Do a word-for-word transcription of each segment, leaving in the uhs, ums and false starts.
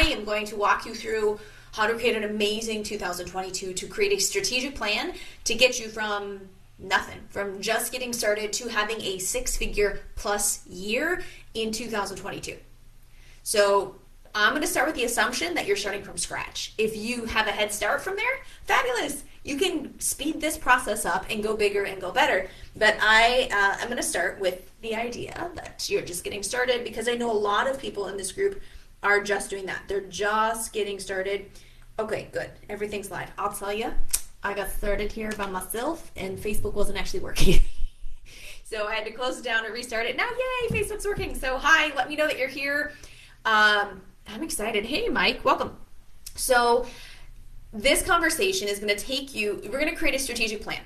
am going to walk you through how to create an amazing two thousand twenty-two, to create a strategic plan to get you from nothing, from just getting started to having a six-figure plus year in two thousand twenty-two. So I'm going to start with the assumption that you're starting from scratch. If you have a head start from there, fabulous. You can speed this process up and go bigger and go better. But I uh, am going to start with the idea that you're just getting started, because I know a lot of people in this group are just doing that. They're just getting started. Okay, good. Everything's live. I'll tell you, I got started here by myself and Facebook wasn't actually working. So I had to close it down and restart it. Now, yay, Facebook's working. So hi, let me know that you're here. Um, I'm excited. Hey, Mike, welcome. So this conversation is going to take you, we're going to create a strategic plan.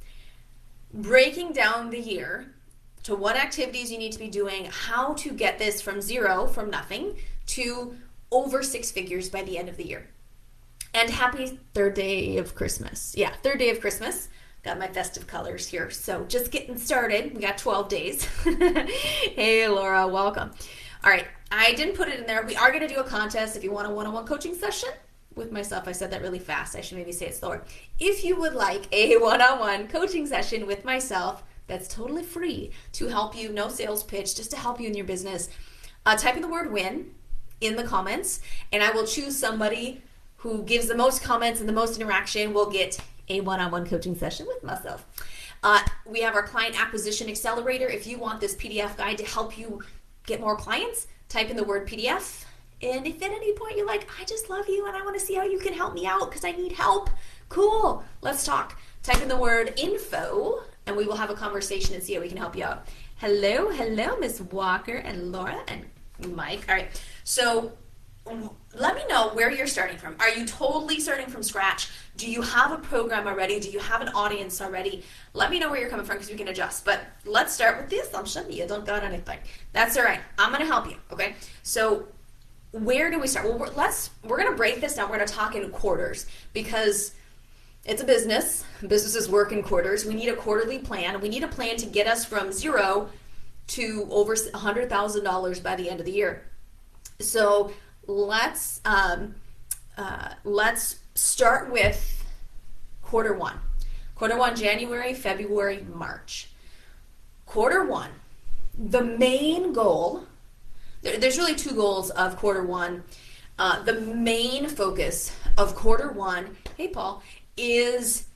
Breaking down the year to what activities you need to be doing, how to get this from zero, from nothing, to over six figures by the end of the year. And happy third day of Christmas. Yeah, third day of Christmas. Got my festive colors here. So just getting started. We got twelve days. Hey, Laura, welcome. All right, I didn't put it in there. We are going to do a contest if you want a one-on-one coaching session with myself. I said that really fast. I should maybe say it slower. If you would like a one-on-one coaching session with myself, that's totally free to help you, no sales pitch, just to help you in your business. Uh, type in the word win in the comments, and I will choose somebody who gives the most comments and the most interaction will get a one-on-one coaching session with myself. Uh, we have our client acquisition accelerator. If you want this P D F guide to help you get more clients, type in the word P D F. And if at any point you're like, I just love you and I want to see how you can help me out because I need help, cool, let's talk. Type in the word info and we will have a conversation and see how we can help you out. Hello, hello, Miss Walker and Laura and Mike. All right, so let me know where you're starting from. Are you totally starting from scratch? Do you have a program already? Do you have an audience already? Let me know where you're coming from because we can adjust. But let's start with the assumption you don't got anything. That's all right. I'm going to help you, okay? So where do we start? Well, we're, let's, we're going to break this down. We're going to talk in quarters because it's a business. Businesses work in quarters. We need a quarterly plan. We need a plan to get us from zero to over one hundred thousand dollars by the end of the year. So let's um, uh, let's start with quarter one. Quarter one, January, February, March. Quarter one, the main goal, there, there's really two goals of quarter one. Uh, the main focus of quarter one, hey Paul, is,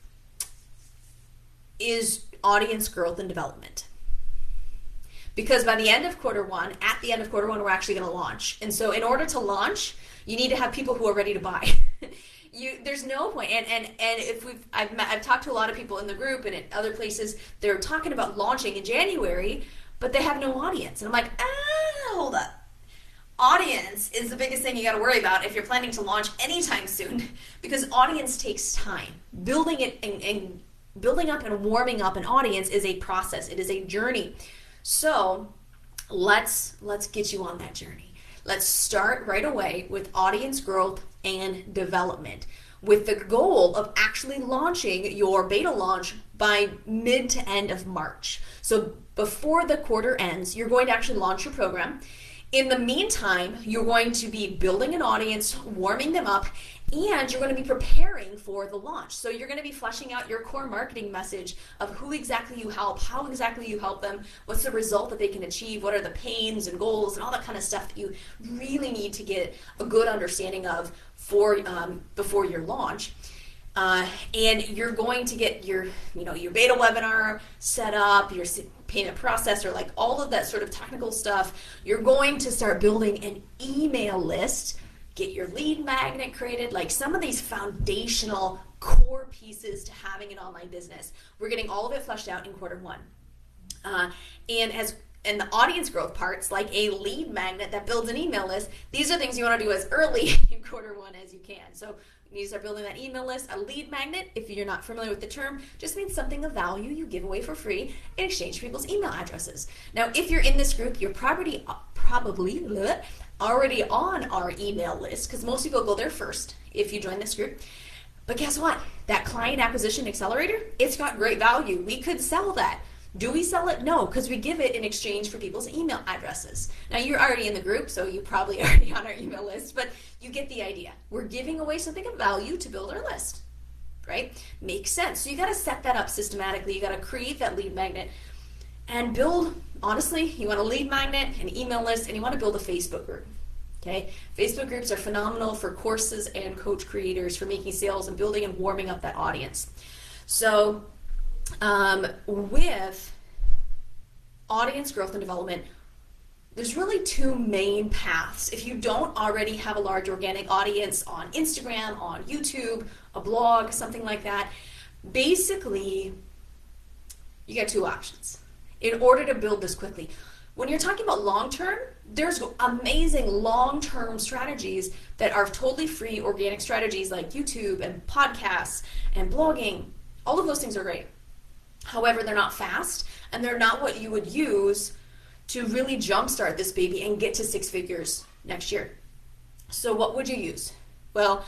is audience growth and development. Because by the end of quarter one, at the end of quarter one, we're actually going to launch. And so in order to launch, you need to have people who are ready to buy. you, there's no point. And, and, and if we've, I've, met, I've talked to a lot of people in the group and in other places, they're talking about launching in January, but they have no audience. And I'm like, ah, hold up. Audience is the biggest thing you got to worry about if you're planning to launch anytime soon, because audience takes time. Building it and, and building up and warming up an audience is a process. It is a journey. So let's let's get you on that journey. Let's start right away with audience growth and development with the goal of actually launching your beta launch by mid to end of March. So before the quarter ends, you're going to actually launch your program. In the meantime, you're going to be building an audience, warming them up, and you're going to be preparing for the launch. So you're going to be fleshing out your core marketing message of who exactly you help, how exactly you help them, what's the result that they can achieve, what are the pains and goals and all that kind of stuff that you really need to get a good understanding of for um, before your launch. Uh, and you're going to get your, you know, your beta webinar set up, your payment processor, like all of that sort of technical stuff. You're going to start building an email list, get your lead magnet created, like some of these foundational core pieces to having an online business. We're getting all of it fleshed out in quarter one. Uh, and as and the audience growth parts, like a lead magnet that builds an email list, these are things you want to do as early in quarter one as you can. So you need to start building that email list. A lead magnet, if you're not familiar with the term, just means something of value you give away for free in exchange for people's email addresses. Now, if you're in this group, you're probably, probably bleh, already on our email list, because most people go there first if you join this group. But guess what? That client acquisition accelerator, it's got great value. We could sell that Do we sell it? No, because we give it in exchange for people's email addresses. Now, you're already in the group, so you're probably already on our email list, but you get the idea. We're giving away something of value to build our list, right? Makes sense. So you got to set that up systematically. You got to create that lead magnet and build, honestly, you want a lead magnet, an email list, and you want to build a Facebook group. Okay, Facebook groups are phenomenal for courses and coach creators for making sales and building and warming up that audience. So um, with audience growth and development, there's really two main paths. If you don't already have a large organic audience on Instagram, on YouTube, a blog, something like that, basically you got two options in order to build this quickly. When you're talking about long-term, there's amazing long-term strategies that are totally free organic strategies like YouTube and podcasts and blogging. All of those things are great. However, they're not fast, and they're not what you would use to really jumpstart this baby and get to six figures next year. So what would you use? Well,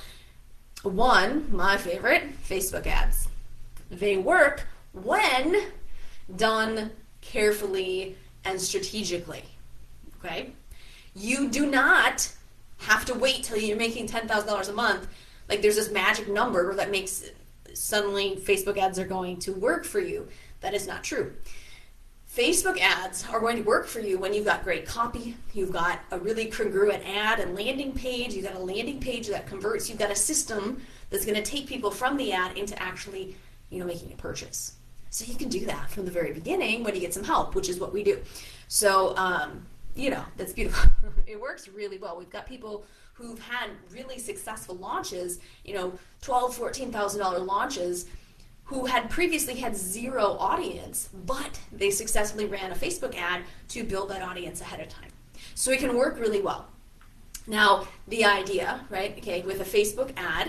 one, my favorite, Facebook ads. They work when done carefully and strategically, okay? You do not have to wait till you're making ten thousand dollars a month. Like there's this magic number that makes suddenly Facebook ads are going to work for you. That is not true. Facebook ads are going to work for you when you've got great copy, you've got a really congruent ad and landing page, you've got a landing page that converts, you've got a system that's going to take people from the ad into actually, you know, making a purchase. So you can do that from the very beginning when you get some help, which is what we do. So, um, you know, that's beautiful. It works really well. We've got people who've had really successful launches, you know, twelve thousand dollars, fourteen thousand dollars launches, who had previously had zero audience, but they successfully ran a Facebook ad to build that audience ahead of time. So it can work really well. Now, the idea, right, okay, with a Facebook ad,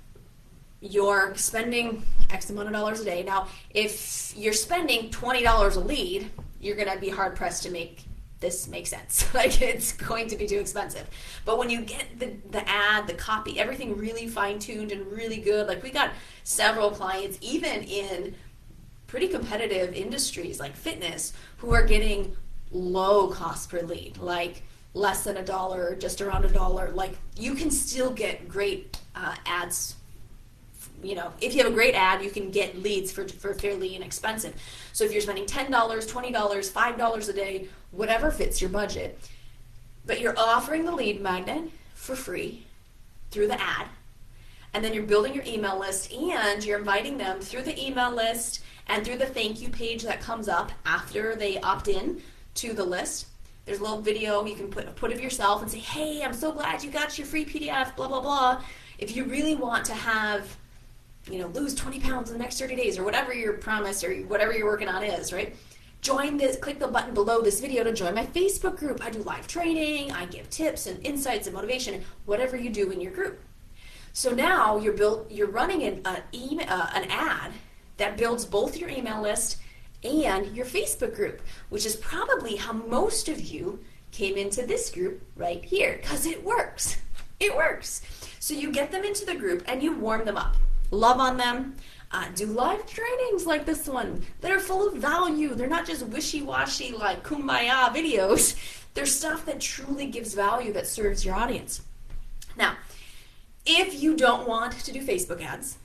you're spending X amount of dollars a day. Now, if you're spending twenty dollars a lead, you're going to be hard pressed to make this make sense. Like it's going to be too expensive. But when you get the, the ad, the copy, everything really fine tuned and really good, like we got several clients, even in pretty competitive industries like fitness, who are getting low cost per lead, like less than a dollar, just around a dollar. Like you can still get great uh, ads. You know, if you have a great ad, you can get leads for, for fairly inexpensive. So if you're spending ten dollars, twenty dollars, five dollars a day, whatever fits your budget, but you're offering the lead magnet for free through the ad, and then you're building your email list, and you're inviting them through the email list and through the thank you page that comes up after they opt in to the list. There's a little video you can put, put of yourself and say, hey, I'm so glad you got your free P D F, blah, blah, blah. If you really want to have, you know, lose twenty pounds in the next thirty days or whatever your promise or whatever you're working on is, right? Join this, click the button below this video to join my Facebook group. I do live training, I give tips and insights and motivation, whatever you do in your group. So now you're built, you're running an, an, email, uh, an ad that builds both your email list and your Facebook group, which is probably how most of you came into this group right here, because it works. It works. So you get them into the group and you warm them up. Love on them, uh, do live trainings like this one that are full of value. They're not just wishy-washy like kumbaya videos. They're stuff that truly gives value that serves your audience. Now, if you don't want to do Facebook ads,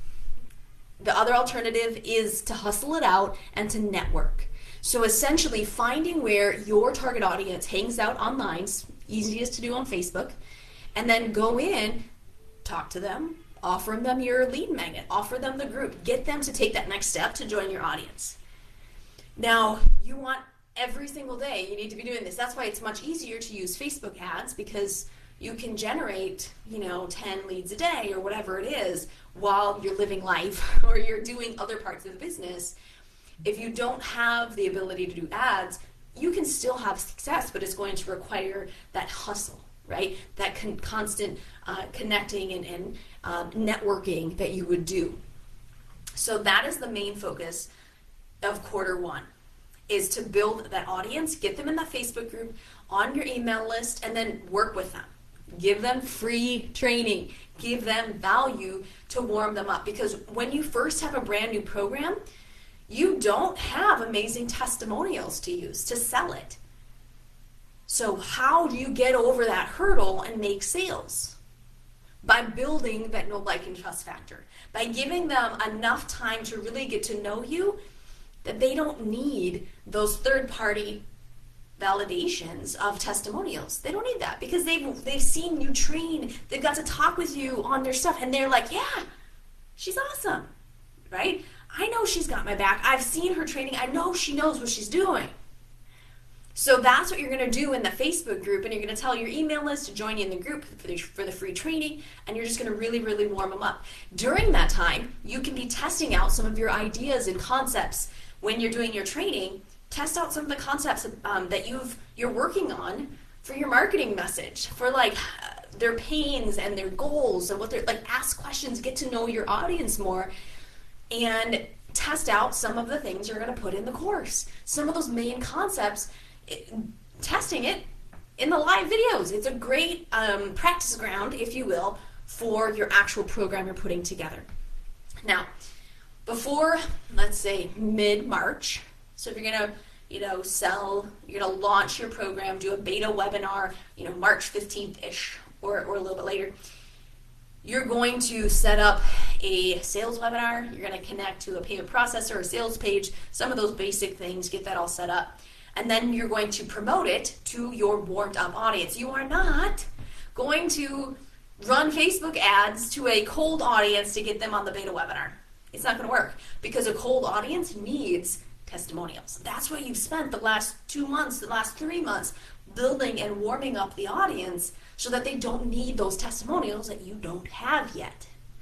the other alternative is to hustle it out and to network. So essentially finding where your target audience hangs out online, easiest to do on Facebook, and then go in, talk to them, offer them your lead magnet, offer them the group, get them to take that next step to join your audience. Now, you want every single day, you need to be doing this. That's why it's much easier to use Facebook ads, because you can generate, you know, ten leads a day or whatever it is while you're living life or you're doing other parts of the business. If you don't have the ability to do ads, you can still have success, but it's going to require that hustle, right? That con- constant uh, connecting and, and uh, networking that you would do. So that is the main focus of quarter one, is to build that audience, get them in that Facebook group, on your email list, and then work with them. Give them free training. Give them value to warm them up. Because when you first have a brand new program, you don't have amazing testimonials to use to sell it. So how do you get over that hurdle and make sales? By building that know, like, and trust factor. By giving them enough time to really get to know you, that they don't need those third-party validations of testimonials. They don't need that because they've, they've seen you train. They've got to talk with you on their stuff, and they're like, yeah, she's awesome, right? I know she's got my back. I've seen her training. I know she knows what she's doing. So that's what you're going to do in the Facebook group, and you're going to tell your email list to join you in the group for the, for the free training, and you're just going to really, really warm them up. During that time, you can be testing out some of your ideas and concepts. When you're doing your training, test out some of the concepts um, that you've, you're working on for your marketing message, for like uh, their pains and their goals and what they're like. Ask questions, get to know your audience more, and test out some of the things you're going to put in the course. Some of those main concepts. It, testing it in the live videos. It's a great um, practice ground, if you will, for your actual program you're putting together. Now, before, let's say, mid-March, so if you're going to, you know, sell, you're going to launch your program, do a beta webinar, you know, March fifteenth-ish, or, or a little bit later, you're going to set up a sales webinar. You're going to connect to a payment processor, a sales page, some of those basic things, get that all set up. And then you're going to promote it to your warmed up audience. You are not going to run Facebook ads to a cold audience to get them on the beta webinar. It's not going to work because a cold audience needs testimonials. That's what you've spent the last two months, the last three months building and warming up the audience so that they don't need those testimonials that you don't have yet.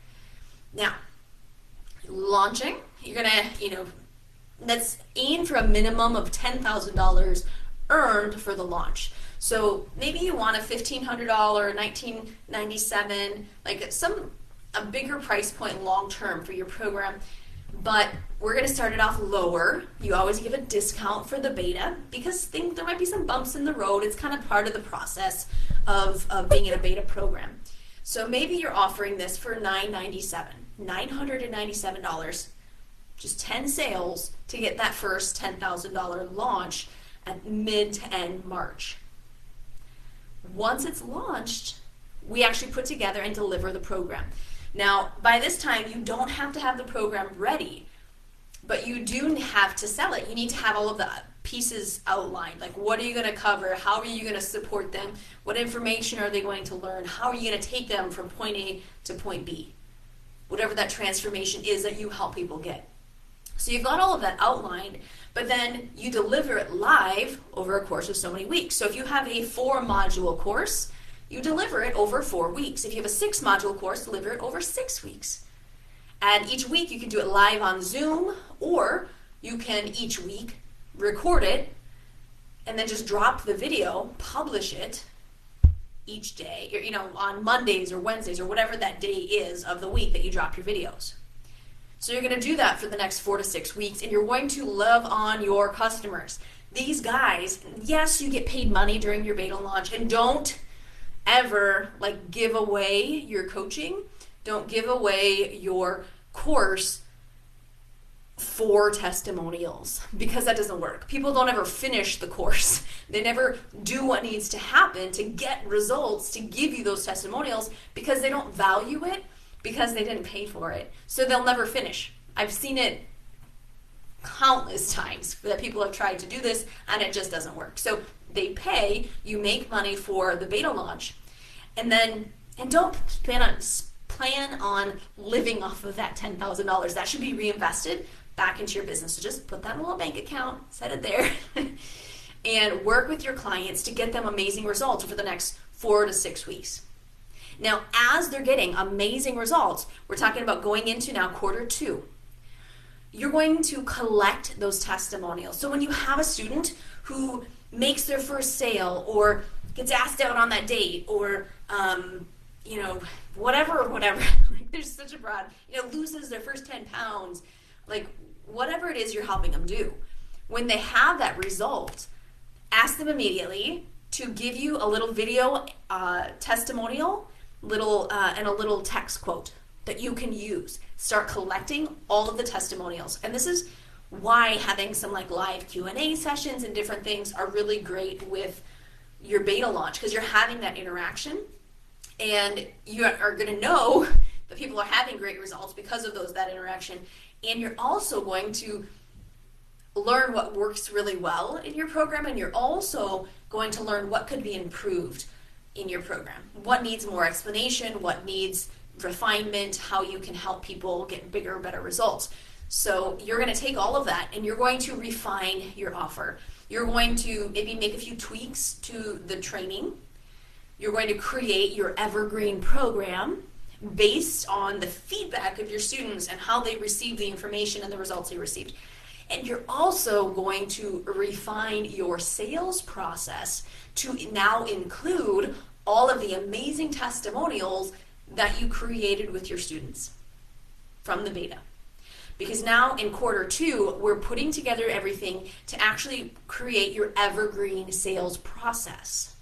Now, launching, you're going to, you know, let's aim for a minimum of ten thousand dollars earned for the launch. So maybe you want a fifteen hundred dollars, nineteen ninety-seven, like some a bigger price point long term for your program. But we're going to start it off lower. You always give a discount for the beta because think there might be some bumps in the road. It's kind of part of the process of, of being in a beta program. So maybe you're offering this for nine ninety-seven, nine hundred ninety-seven dollars. Just ten sales to get that first ten thousand dollars launch at mid to end March. Once it's launched, we actually put together and deliver the program. Now, by this time, you don't have to have the program ready, but you do have to sell it. You need to have all of the pieces outlined. Like, what are you going to cover? How are you going to support them? What information are they going to learn? How are you going to take them from point A to point B? Whatever that transformation is that you help people get. So you've got all of that outlined, but then you deliver it live over a course of so many weeks. So if you have a four module course, you deliver it over four weeks. If you have a six module course, deliver it over six weeks. And each week you can do it live on Zoom, or you can each week record it and then just drop the video, publish it each day, you know, on Mondays or Wednesdays or whatever that day is of the week that you drop your videos. So you're going to do that for the next four to six weeks, and you're going to love on your customers. These guys, yes, you get paid money during your beta launch, and don't ever like give away your coaching. Don't give away your course for testimonials, because that doesn't work. People don't ever finish the course. They never do what needs to happen to get results, to give you those testimonials, because they don't value it, because they didn't pay for it. So they'll never finish. I've seen it countless times that people have tried to do this and it just doesn't work. So they pay, you make money for the beta launch, and then and don't plan on plan on living off of that ten thousand dollars. That should be reinvested back into your business. So just put that in a little bank account, set it there, and work with your clients to get them amazing results over the next four to six weeks. Now, as they're getting amazing results, we're talking about going into now quarter two. You're going to collect those testimonials. So when you have a student who makes their first sale, or gets asked out on that date, or um, you know, whatever, whatever. Like, there's such a broad, you know, loses their first ten pounds, like whatever it is you're helping them do. When they have that result, ask them immediately to give you a little video uh, testimonial, little uh, and a little text quote that you can use. Start collecting all of the testimonials. And this is why having some like live Q and A sessions and different things are really great with your beta launch, because you're having that interaction and you are going to know that people are having great results because of those that interaction, and you're also going to learn what works really well in your program, and you're also going to learn what could be improved in your program, what needs more explanation, what needs refinement, how you can help people get bigger, better results. So you're going to take all of that and you're going to refine your offer. You're going to maybe make a few tweaks to the training. You're going to create your evergreen program based on the feedback of your students and how they received the information and the results they received. And you're also going to refine your sales process to now include all of the amazing testimonials that you created with your students from the beta. Because now in quarter two, we're putting together everything to actually create your evergreen sales process.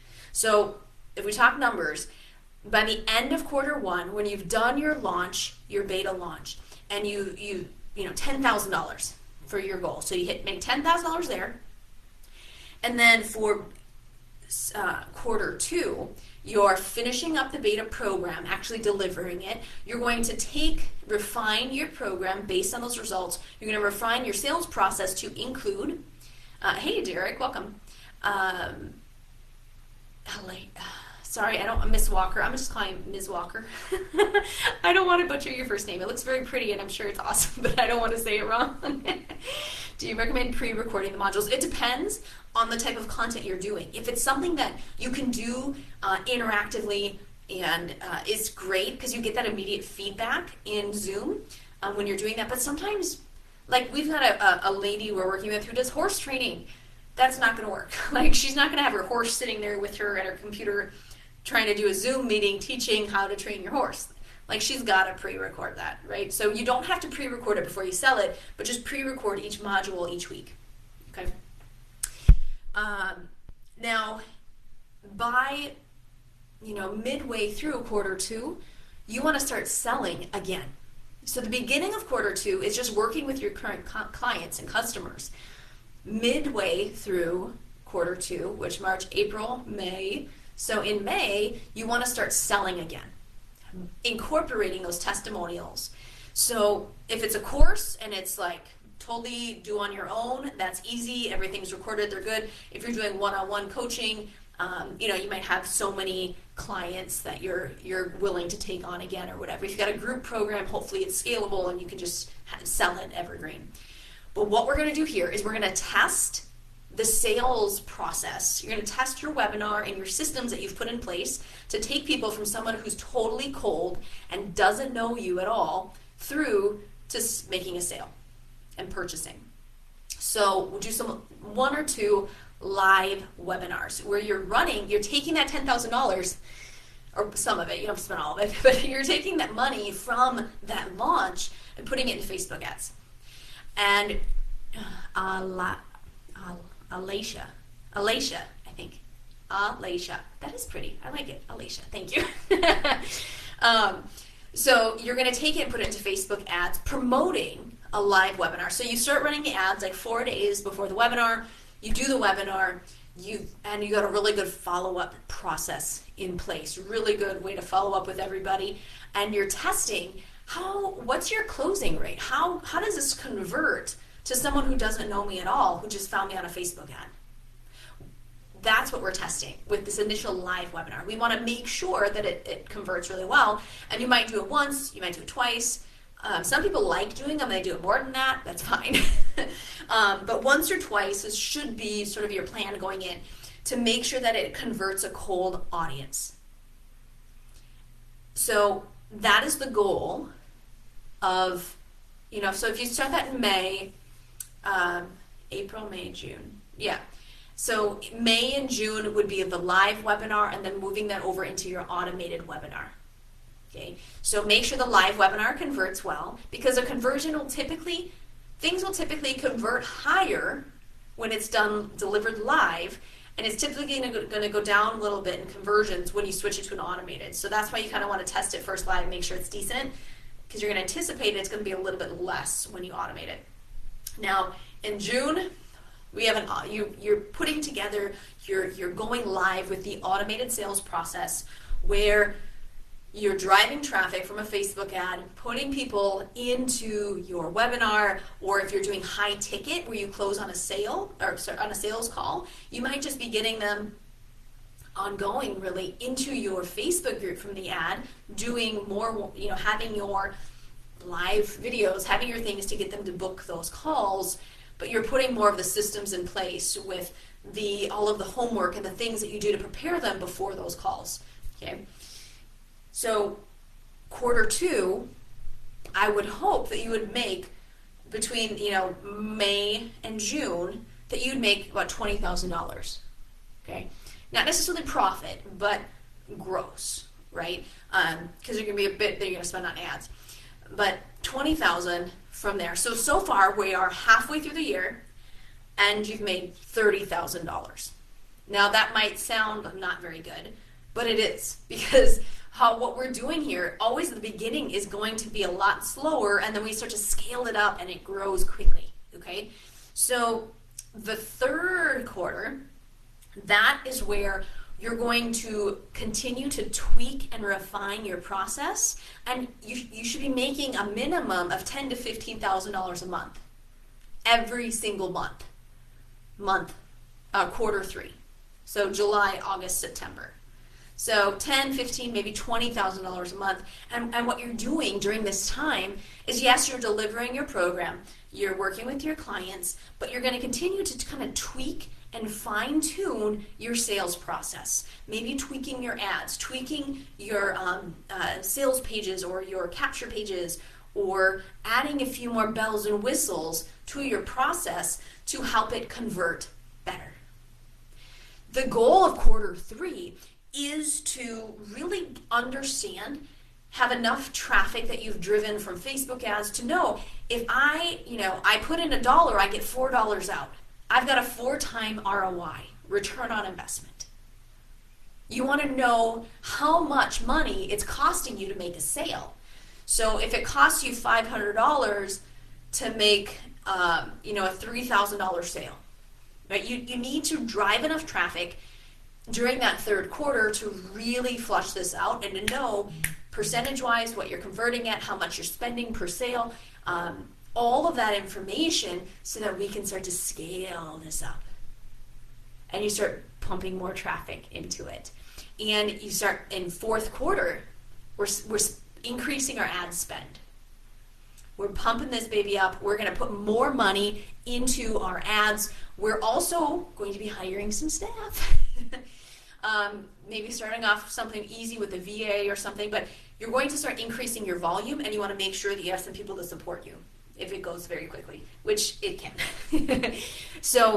So if we talk numbers, by the end of quarter one, when you've done your launch, your beta launch, and you, you, you know, ten thousand dollars for your goal. So you hit make ten thousand dollars there. And then for uh, quarter two, you're finishing up the beta program, actually delivering it. You're going to take, refine your program based on those results. You're going to refine your sales process to include, uh, hey Derek, welcome. Um, hello, sorry, I don't, Miss Walker. I'm just calling you Miz Walker. I don't want to butcher your first name. It looks very pretty and I'm sure it's awesome, but I don't want to say it wrong. Do you recommend pre-recording the modules? It depends on the type of content you're doing. If it's something that you can do uh, interactively and uh, is great because you get that immediate feedback in Zoom um, when you're doing that. But sometimes, like we've got a, a, a lady we're working with who does horse training. That's not going to work. Like she's not going to have her horse sitting there with her at her computer trying to do a Zoom meeting teaching how to train your horse. Like she's got to pre-record that, right? So you don't have to pre-record it before you sell it, but just pre-record each module each week, okay? Um, now, by, you know, midway through quarter two, you want to start selling again. So the beginning of quarter two is just working with your current co- clients and customers. Midway through quarter two, which March, April, May, so in May, you want to start selling again, incorporating those testimonials. So if it's a course and it's like totally do on your own, that's easy, everything's recorded, they're good. If you're doing one-on-one coaching, um, you know, you might have so many clients that you're you're willing to take on again or whatever. If you've got a group program, hopefully it's scalable and you can just sell it evergreen. But what we're going to do here is we're going to test the sales process. You're going to test your webinar and your systems that you've put in place to take people from someone who's totally cold and doesn't know you at all through to making a sale and purchasing. So we'll do some one or two live webinars where you're running, you're taking that ten thousand dollars, or some of it, you don't have to spend all of it, but you're taking that money from that launch and putting it into Facebook ads. And uh, la, uh, Alicia, Alicia, I think, Alicia, that is pretty, I like it, Alicia, thank you. um, so you're going to take it and put it into Facebook ads promoting a live webinar. So you start running the ads like four days before the webinar, you do the webinar, you and you got a really good follow-up process in place, really good way to follow up with everybody, and you're testing how, what's your closing rate? How, how does this convert to someone who doesn't know me at all, who just found me on a Facebook ad? That's what we're testing with this initial live webinar. We want to make sure that it, it converts really well, and you might do it once, you might do it twice. Um, some people like doing them, they do it more than that, that's fine. um, but once or twice, this should be sort of your plan going in to make sure that it converts a cold audience. So that is the goal of, you know, so if you start that in May, um, April, May, June, yeah. So May and June would be the live webinar and then moving that over into your automated webinar. Okay, so make sure the live webinar converts well, because a conversion will typically, things will typically convert higher when it's done, delivered live, and it's typically going to go down a little bit in conversions when you switch it to an automated. So that's why you kind of want to test it first live, make sure it's decent, because you're going to anticipate it's going to be a little bit less when you automate it. Now, in June, we have an you you're putting together, you're you're going live with the automated sales process where you're driving traffic from a Facebook ad, putting people into your webinar, or if you're doing high ticket where you close on a sale or sorry, on a sales call, you might just be getting them ongoing really into your Facebook group from the ad, doing more, you know, having your live videos, having your things to get them to book those calls, but you're putting more of the systems in place with the all of the homework and the things that you do to prepare them before those calls. Okay. So quarter two, I would hope that you would make between, you know, May and June, that you'd make about twenty thousand dollars. Okay. Not necessarily profit, but gross, right? Um, because you're going to be a bit that you're going to spend on ads. But twenty thousand dollars from there. So, so far we are halfway through the year and you've made thirty thousand dollars. Now that might sound not very good, but it is, because how what we're doing here, always at the beginning, is going to be a lot slower, and then we start to scale it up and it grows quickly, okay? So the third quarter, that is where you're going to continue to tweak and refine your process, and you, you should be making a minimum of ten thousand to fifteen thousand dollars a month, every single month, month, uh, quarter three. So July, August, September. So ten, fifteen, maybe twenty thousand dollars a month. And, and what you're doing during this time is, yes, you're delivering your program, you're working with your clients, but you're going to continue to kind of tweak and fine-tune your sales process. Maybe tweaking your ads, tweaking your um, uh, sales pages or your capture pages, or adding a few more bells and whistles to your process to help it convert better. The goal of quarter three is to really understand, have enough traffic that you've driven from Facebook ads to know, if I, you know, I put in a dollar, I get four dollars out. I've got a four-time R O I, return on investment. You want to know how much money it's costing you to make a sale. So if it costs you five hundred dollars to make, um, you know, a three thousand dollars sale, right? You, you need to drive enough traffic during that third quarter to really flush this out and to know percentage-wise what you're converting at, how much you're spending per sale, um, all of that information, so that we can start to scale this up. And you start pumping more traffic into it. And you start in fourth quarter, we're, we're increasing our ad spend. We're pumping this baby up. We're going to put more money into our ads. We're also going to be hiring some staff. um, maybe starting off something easy with a V A or something, but you're going to start increasing your volume, and you want to make sure that you have some people to support you if it goes very quickly, which it can. So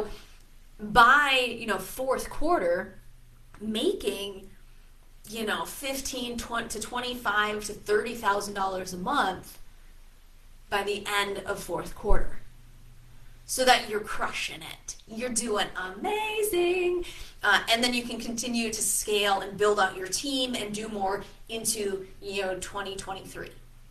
by, you know, fourth quarter, making, you know, fifteen, twenty to twenty-five to thirty thousand dollars a month by the end of fourth quarter, so that you're crushing it. You're doing amazing. Uh, and then you can continue to scale and build out your team and do more into, you know, twenty twenty-three.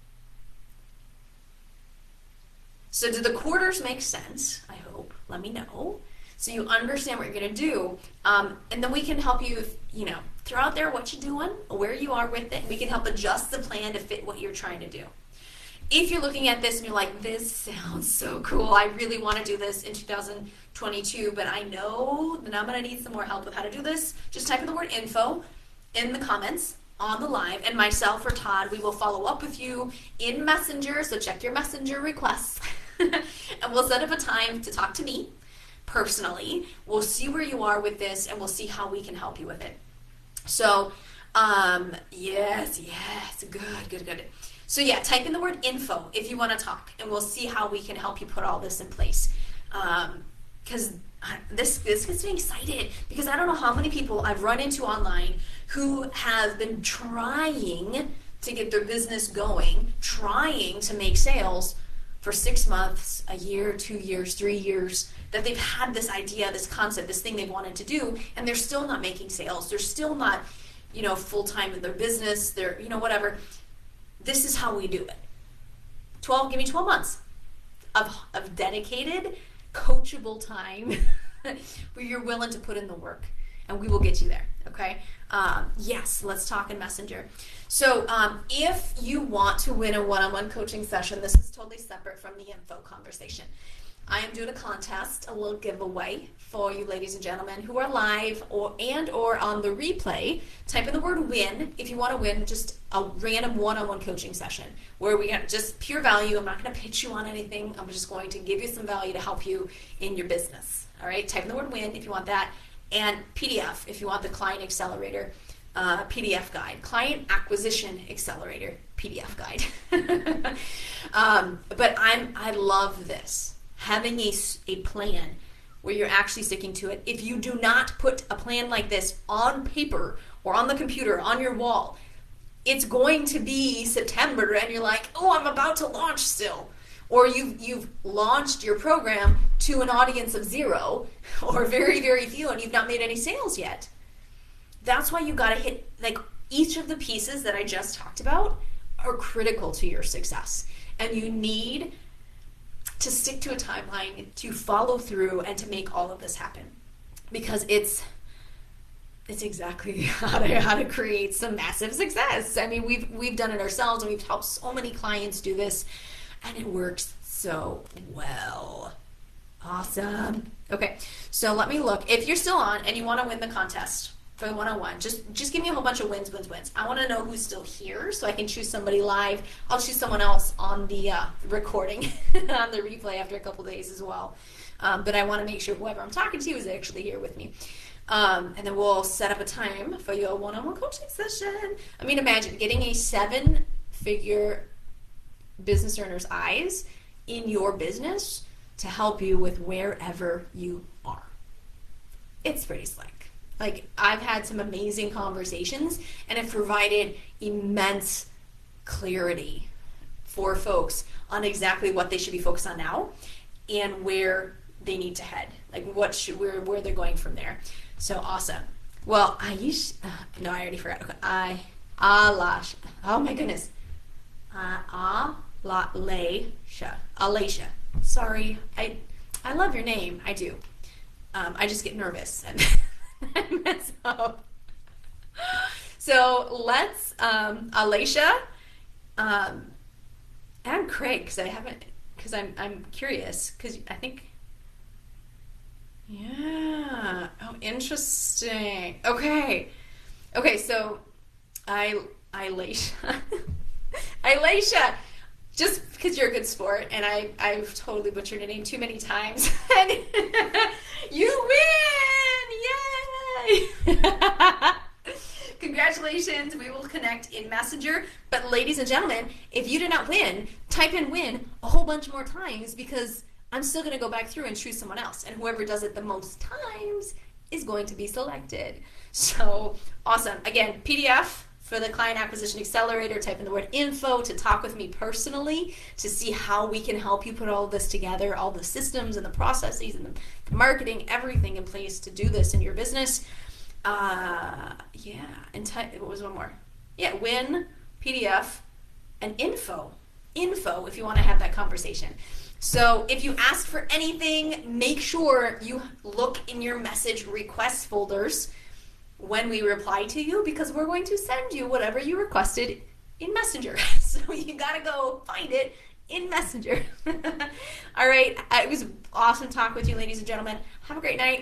So do the quarters make sense? I hope. Let me know. So you understand what you're going to do. Um, and then we can help you, you know, throw out there what you're doing, where you are with it. We can help adjust the plan to fit what you're trying to do. If you're looking at this and you're like, this sounds so cool, I really want to do this in two thousand twenty-two, but I know that I'm going to need some more help with how to do this, just type in the word info in the comments on the live, and myself or Todd, we will follow up with you in Messenger, so check your Messenger requests, and we'll set up a time to talk to me personally. We'll see where you are with this, and we'll see how we can help you with it. So, um, yes, yes, good, good, good. So yeah, type in the word info if you want to talk, and we'll see how we can help you put all this in place. Um, because this, this gets me excited, because I don't know how many people I've run into online who have been trying to get their business going, trying to make sales for six months, a year, two years, three years, that they've had this idea, this concept, this thing they've wanted to do, and they're still not making sales. They're still not, you know, full-time in their business. They're, you know, whatever. This is how we do it. twelve, give me twelve months. of, of dedicated, coachable time where you're willing to put in the work, and we will get you there, okay? Um, yes, let's talk in Messenger. So um, if you want to win a one-on-one coaching session, this is totally separate from the info conversation. I am doing a contest, a little giveaway for you ladies and gentlemen who are live or and or on the replay. Type in the word win if you want to win just a random one-on-one coaching session where we have just pure value. I'm not going to pitch you on anything. I'm just going to give you some value to help you in your business. All right, type in the word win if you want that, and P D F if you want the Client Accelerator uh, P D F guide, Client Acquisition Accelerator P D F guide. um, but I'm I love this. Having a, a plan where you're actually sticking to it. If you do not put a plan like this on paper or on the computer, on your wall, it's going to be September and you're like, oh, I'm about to launch still. Or you've, you've launched your program to an audience of zero or very, very few, and you've not made any sales yet. That's why you got to hit, like, each of the pieces that I just talked about are critical to your success. And you need to stick to a timeline, to follow through, and to make all of this happen, because it's it's exactly how to how to create some massive success. I mean, we've we've done it ourselves, and we've helped so many clients do this, and it works so well. Awesome. Okay, so let me look. If you're still on and you want to win the contest for the one-on-one, just just give me a whole bunch of wins, wins, wins. I want to know who's still here so I can choose somebody live. I'll choose someone else on the uh, recording, on the replay after a couple days as well. Um, but I want to make sure whoever I'm talking to is actually here with me. Um, and then we'll set up a time for your one-on-one coaching session. I mean, imagine getting a seven-figure business earner's eyes in your business to help you with wherever you are. It's pretty slick. Like, I've had some amazing conversations, and have provided immense clarity for folks on exactly what they should be focused on now and where they need to head, like what should, where where they're going from there. So awesome. Well, I used uh, no, I already forgot. Okay. I Alash. Oh my goodness. Uh, Alaisha. Alaisha. Sorry. I I love your name. I do. Um, I just get nervous and I mess up. So let's, um, Alaisha, um, and Craig, because I haven't, because I'm I'm curious, because I think, yeah, oh, interesting. Okay, okay, so I, Alaisha, Alaisha, just because you're a good sport, and I, I've totally butchered your name too many times, and you win! Yay! Congratulations, we will connect in Messenger. But ladies and gentlemen, if you did not win, type in win a whole bunch more times, because I'm still going to go back through and choose someone else. And whoever does it the most times is going to be selected. So awesome. Again, P D F for the Client Acquisition Accelerator. Type in the word info to talk with me personally to see how we can help you put all this together, all the systems and the processes and the marketing, everything in place to do this in your business. Uh, yeah, and type, what was one more? Yeah, win, P D F, and info. Info if you want to have that conversation. So if you ask for anything, make sure you look in your message request folders when we reply to you, because we're going to send you whatever you requested in Messenger. So you gotta go find it in Messenger. All right, it was awesome talking with you, ladies and gentlemen. Have a great night.